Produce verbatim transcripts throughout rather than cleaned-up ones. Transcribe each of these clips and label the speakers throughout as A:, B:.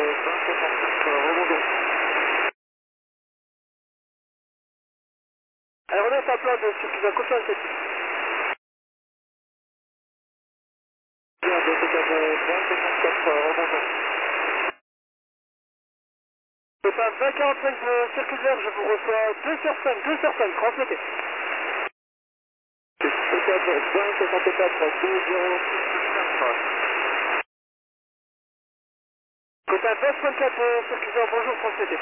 A: vingt soixante-sept, rebondons. Aéronef à plat de circuit confirme cette bien, deux T quatre vingt soixante-quatre, rebondons. C'est pas vingt quarante-cinq de circuit vert, je vous reçois deux sur cinq, deux sur cinq, transmettez. T quatre vingt soixante-quatre, deux zéro six quatre. Côté vingt trente-quatre de circuit vert, bonjour, transmettez.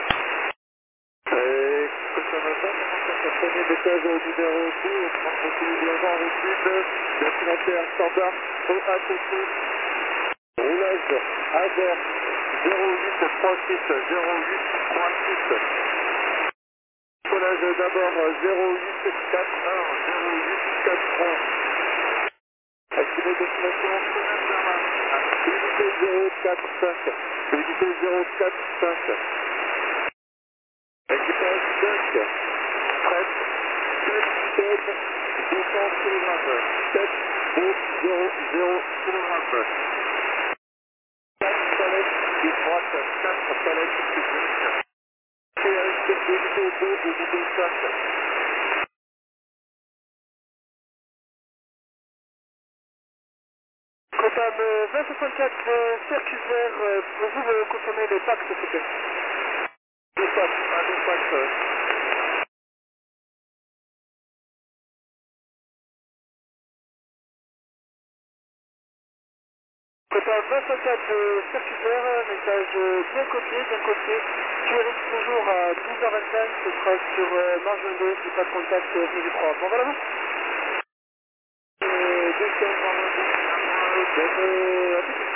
A: Euh, consommation, premier décage au numéro deux, transmettez en routine, destinataire standard, O A T C, roulage à bord, zéro huit trois six, zéro huit trois six. Roulage d'abord zéro huit quatre un, zéro huit quatre un. Estimé destination, unité zéro quatre cinq, unité zéro quatre cinq. Équipage cinq, prête, sept tonnes, deux cents kilogrammes, sept zéro zéro zéro kilogrammes. quatre palettes de droite, quatre palettes de gauche. P S unité deux, unité cinq. Comptable vingt soixante-quatre de circuit vert, euh, pouvez-vous me confirmer les packs, s'il vous plaît? Deux packs, un deux packs. euh. Comptable vingt soixante-quatre de circuit vert, message bien copié, bien copié. Tu arrives toujours à douze heures vingt-cinq, ce sera sur euh, marge deux, si pas de contact, euh, P V trois. Bon, voilà vous. Euh, deux, marge deux, euh, à tout de suite.